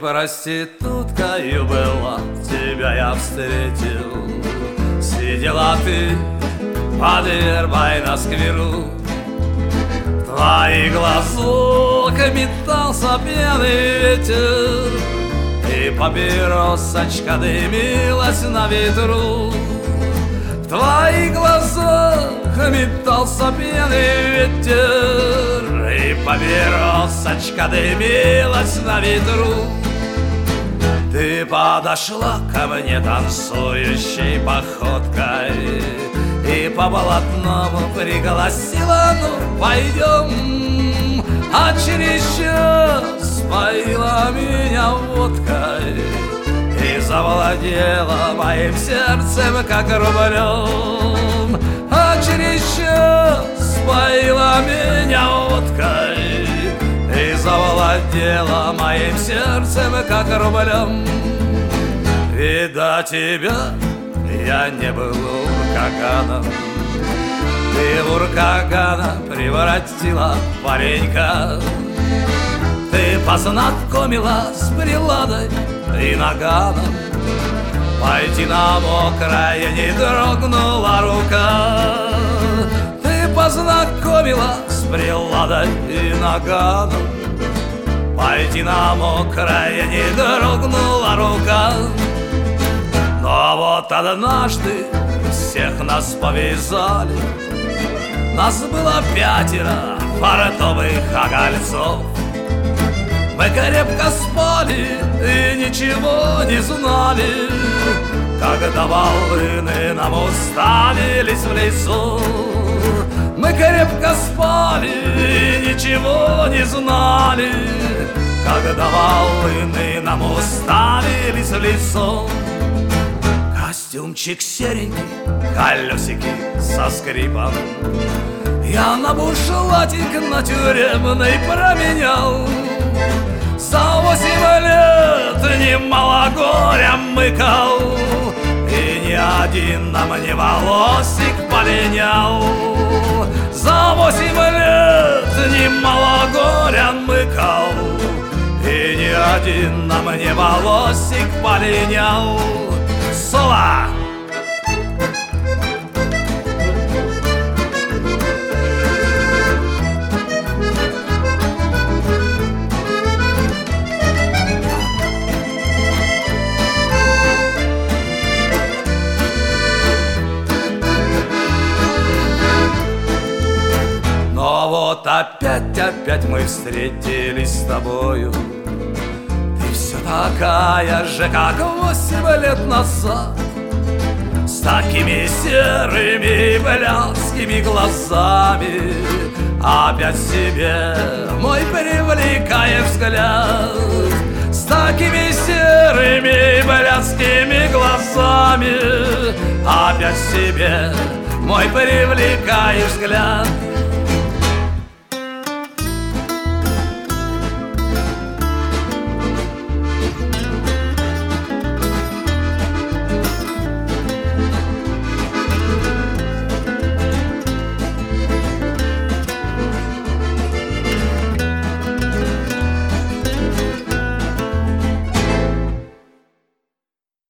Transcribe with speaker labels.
Speaker 1: проституткою была, тебя я встретил. Сидела ты под вербой на скверу, в твои глазок метался пьяный ветер, и папиросочка дымилась на ветру. В твоих глазах метался пьяный ветер, и папиросочка дымилась на ветру. Ты подошла ко мне танцующей походкой и по болотному пригласила: ну, пойдем. А через час поила меня водкой и завладела моим сердцем, как рублем. А через час поила меня водкой и завладела моим сердцем, как рублем. Видать, тебя я не был уркаганом, ты в уркагана превратила паренька. Ты познакомила с приладой и наганом, пойти на мокрое не дрогнула рука. Ты познакомила с приладой и наганом, пойти на мокрое не дрогнула рука. Но вот однажды всех нас повязали, нас было 5 фартовых огольцов. Мы крепко спали и ничего не знали, когда волны нам уставились в лесу. Мы крепко спали и ничего не знали, когда волны нам уставились в лесу. Костюмчик серенький, колесики со скрипом я на бушлатик на тюремный променял. За 8 лет немало горя мыкал, и ни один на мне волосик полинял. За 8 лет немало горя мыкал, и ни один на мне волосик полинял. Соло! Но вот опять мы встретились с тобою. Ты все такая же, как 8 лет назад, с такими серыми блядскими глазами. Опять себе мой привлекая взгляд, с такими серыми блядскими глазами. Опять себе мой привлекая взгляд.